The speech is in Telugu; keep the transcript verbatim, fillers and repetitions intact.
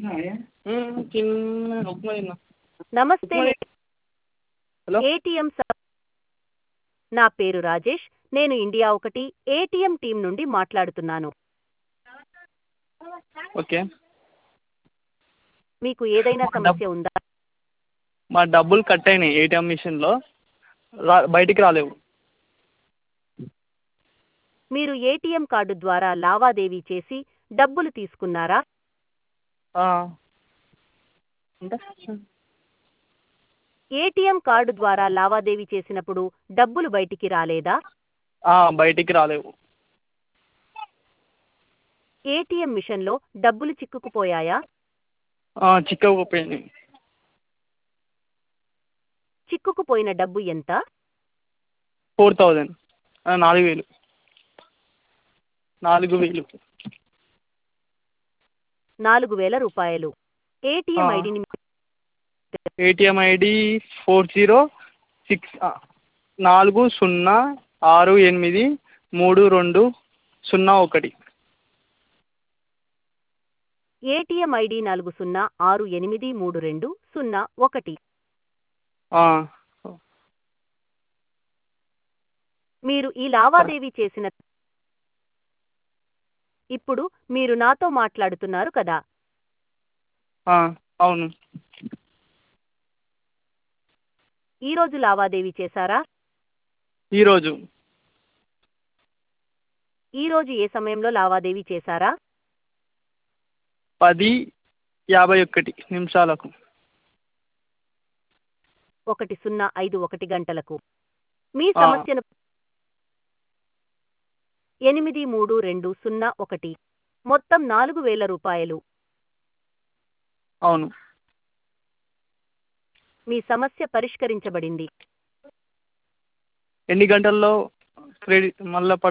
హ్మ్. చిన్న ఉప్మా తిన్నా. నమస్తే ఉప్మా నే- తిన్నా. హలో! ఏటీఎం స- నా పేరు రాజేష్. నేను ఇండియా ఒకటి ఏటీఎం టీం నుండి మాట్లాడుతున్నాను. ఓకే. మీకు ఏదైనా మా డబ్ సమస్య ఉందా? మా డబ్బులు కట్ అయినాయి ఏటీఎం మిషన్‌లో. రా బయటికి రాలేవు. మీరు ఏటీఎం కార్డు ద్వారా లావాదేవీ చేసి డబ్బులు తీసుకున్నారా? ఆ! అంటే ఏటీఎం కార్డు ద్వారా లావాదేవీ చేసినప్పుడు డబ్బులు బయటికి రాలేదా? ఆ! బయటికి రాలేవు. ఏటీఎం మిషన్లో డబ్బులు చిక్కుకుపోయాయా? ఆ! చిక్కకుపోయినాయి. చిక్కుకుపోయిన డబ్బు ఎంత? నాలుగు వేలు. ఆ! నాలుగు వేలు. నాలుగు వేలు. నాలుగు వేల రూపాయలు. ఆ! ఏటీఎం ఐడిని ATM ID four zero six నాలుగు సున్నా ఆరు ఎనిమిది మూడు రెండు సున్నా ఒకటి. ఏటీఎం ఐడి నాలుగు సున్నా ఆరు ఎనిమిది మూడు రెండు సున్నా ఒకటి. ఆ! మీరు ఈ లావాదేవీ చేసిన ఇప్పుడు మీరు నాతో మాట్లాడుతున్నారు కదా? ఆ! అవును. ఈ రోజు లావాదేవీ చేశారా? ఈరోజు ఈ రోజు ఏ సమయంలో లావాదేవీ చేశారా? పది యాభై ఒకటి నిమిషాలకు. ఒకటి సున్నా ఐదు ఒకటి గంటలకు. మీ ఆ! సమస్యను ఎనిమిది మూడు రెండు సున్నా ఒకటి. మొత్తం నాలుగు వేల రూపాయలు. అవును. మీ సమస్య పరిష్కరించబడింది. ఎన్ని గంటల్లో క్రెడిట్ మళ్ళా పడుతుంది?